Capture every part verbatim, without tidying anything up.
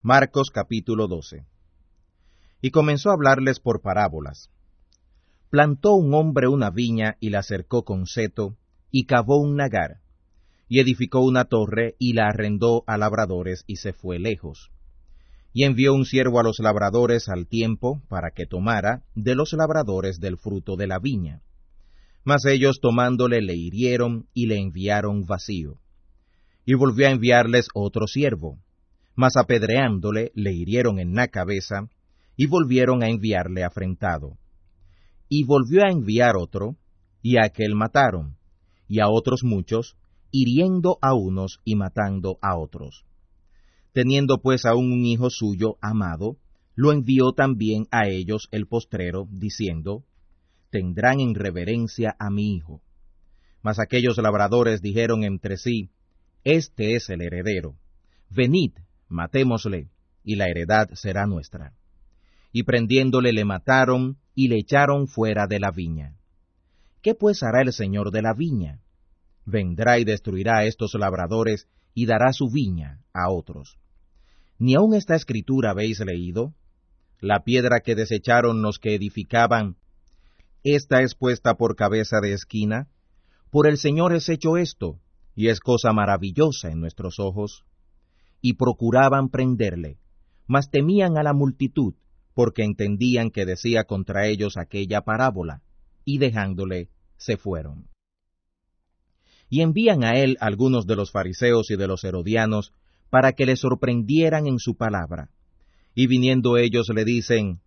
Marcos capítulo doce. Y comenzó a hablarles por parábolas. Plantó un hombre una viña y la cercó con seto, y cavó un lagar, y edificó una torre y la arrendó a labradores y se fue lejos. Y envió un siervo a los labradores al tiempo para que tomara de los labradores del fruto de la viña. Mas ellos tomándole le hirieron y le enviaron vacío. Y volvió a enviarles otro siervo, mas apedreándole le hirieron en la cabeza, y volvieron a enviarle afrentado. Y volvió a enviar otro, y a aquel mataron, y a otros muchos, hiriendo a unos y matando a otros. Teniendo pues aún un hijo suyo amado, lo envió también a ellos el postrero, diciendo, tendrán en reverencia a mi hijo. Mas aquellos labradores dijeron entre sí, este es el heredero, venid, matémosle, y la heredad será nuestra. Y prendiéndole le mataron, y le echaron fuera de la viña. ¿Qué pues hará el señor de la viña? Vendrá y destruirá a estos labradores, y dará su viña a otros. ¿Ni aun esta escritura habéis leído? La piedra que desecharon los que edificaban, esta es puesta por cabeza de esquina. Por el Señor es hecho esto, y es cosa maravillosa en nuestros ojos. Y procuraban prenderle, mas temían a la multitud, porque entendían que decía contra ellos aquella parábola, y dejándole, se fueron. Y envían a él algunos de los fariseos y de los herodianos, para que le sorprendieran en su palabra. Y viniendo ellos le dicen,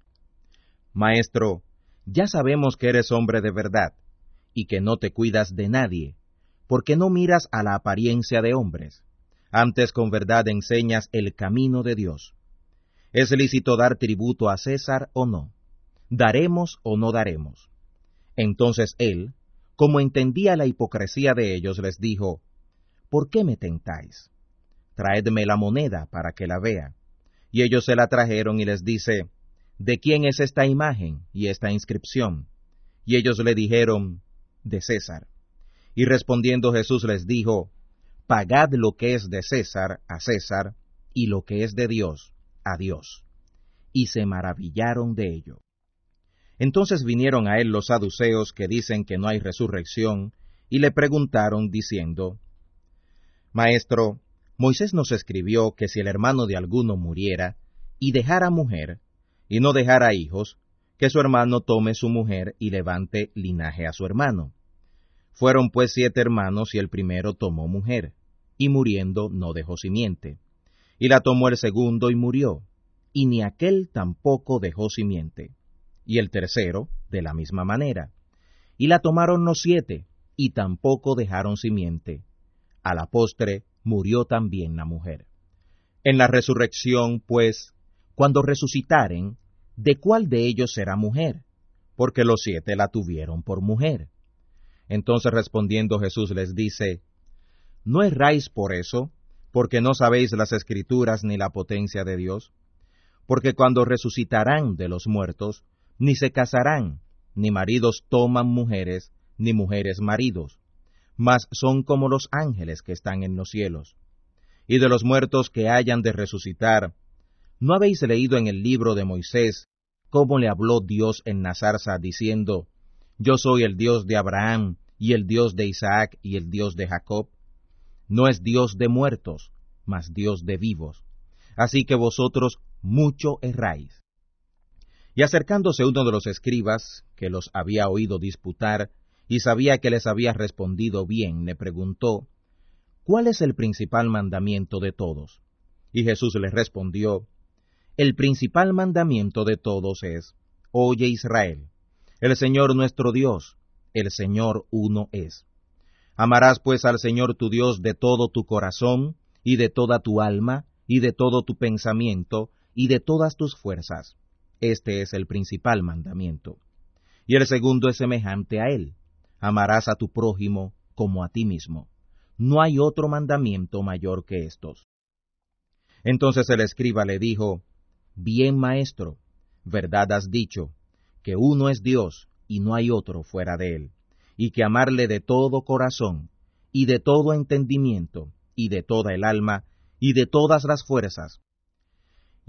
Maestro, ya sabemos que eres hombre de verdad, y que no te cuidas de nadie, porque no miras a la apariencia de hombres, antes con verdad enseñas el camino de Dios. ¿Es lícito dar tributo a César o no? ¿Daremos o no daremos? Entonces él, como entendía la hipocresía de ellos, les dijo, ¿por qué me tentáis? Traedme la moneda para que la vea. Y ellos se la trajeron y les dice, ¿de quién es esta imagen y esta inscripción? Y ellos le dijeron, de César. Y respondiendo Jesús les dijo, pagad lo que es de César a César, y lo que es de Dios a Dios. Y se maravillaron de ello. Entonces vinieron a él los saduceos que dicen que no hay resurrección, y le preguntaron diciendo, Maestro, Moisés nos escribió que si el hermano de alguno muriera, y dejara mujer, y no dejara hijos, que su hermano tome su mujer y levante linaje a su hermano. Fueron pues siete hermanos, y el primero tomó mujer, y muriendo no dejó simiente. Y la tomó el segundo y murió, y ni aquel tampoco dejó simiente. Y el tercero, de la misma manera. Y la tomaron los siete, y tampoco dejaron simiente. A la postre murió también la mujer. En la resurrección, pues, cuando resucitaren, ¿de cuál de ellos será mujer? Porque los siete la tuvieron por mujer. Entonces respondiendo Jesús les dice, ¿no erráis por eso, porque no sabéis las Escrituras ni la potencia de Dios? Porque cuando resucitarán de los muertos, ni se casarán, ni maridos toman mujeres, ni mujeres maridos, mas son como los ángeles que están en los cielos. Y de los muertos que hayan de resucitar, ¿no habéis leído en el libro de Moisés cómo le habló Dios en la zarza, diciendo, Yo soy el Dios de Abraham, y el Dios de Isaac, y el Dios de Jacob? No es Dios de muertos, mas Dios de vivos. Así que vosotros mucho erráis. Y acercándose uno de los escribas, que los había oído disputar, y sabía que les había respondido bien, le preguntó, ¿cuál es el principal mandamiento de todos? Y Jesús le respondió, el principal mandamiento de todos es, Oye Israel, el Señor nuestro Dios, el Señor uno es. Amarás pues al Señor tu Dios de todo tu corazón, y de toda tu alma, y de todo tu pensamiento, y de todas tus fuerzas. Este es el principal mandamiento. Y el segundo es semejante a él. Amarás a tu prójimo como a ti mismo. No hay otro mandamiento mayor que estos. Entonces el escriba le dijo, Bien, maestro, verdad has dicho, que uno es Dios, y no hay otro fuera de él, y que amarle de todo corazón, y de todo entendimiento, y de toda el alma, y de todas las fuerzas,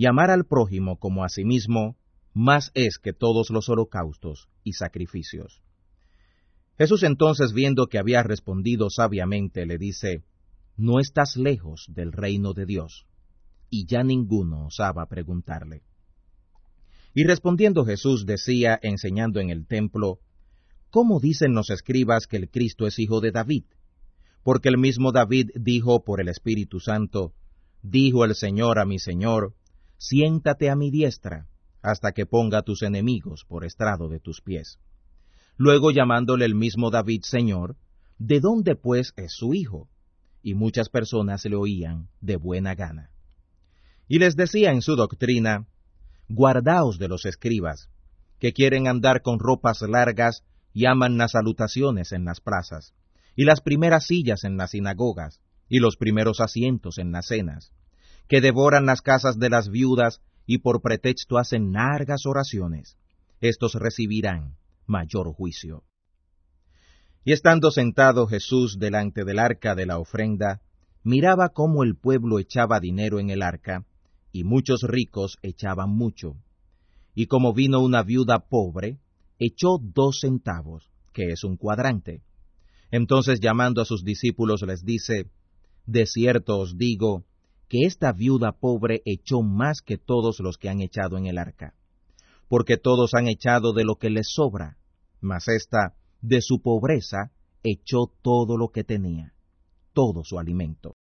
y amar al prójimo como a sí mismo, más es que todos los holocaustos y sacrificios. Jesús entonces, viendo que había respondido sabiamente, le dice, no estás lejos del reino de Dios. Y ya ninguno osaba preguntarle. Y respondiendo Jesús decía, enseñando en el templo, ¿cómo dicen los escribas que el Cristo es hijo de David? Porque el mismo David dijo por el Espíritu Santo, dijo el Señor a mi Señor, siéntate a mi diestra, hasta que ponga a tus enemigos por estrado de tus pies. Luego llamándole el mismo David Señor, ¿de dónde pues es su hijo? Y muchas personas le oían de buena gana. Y les decía en su doctrina, guardaos de los escribas, que quieren andar con ropas largas y aman las salutaciones en las plazas, y las primeras sillas en las sinagogas, y los primeros asientos en las cenas, que devoran las casas de las viudas y por pretexto hacen largas oraciones. Estos recibirán mayor juicio. Y estando sentado Jesús delante del arca de la ofrenda, miraba cómo el pueblo echaba dinero en el arca, y muchos ricos echaban mucho. Y como vino una viuda pobre, echó dos centavos, que es un cuadrante. Entonces llamando a sus discípulos les dice, de cierto os digo, que esta viuda pobre echó más que todos los que han echado en el arca. Porque todos han echado de lo que les sobra, mas ésta, de su pobreza, echó todo lo que tenía, todo su alimento.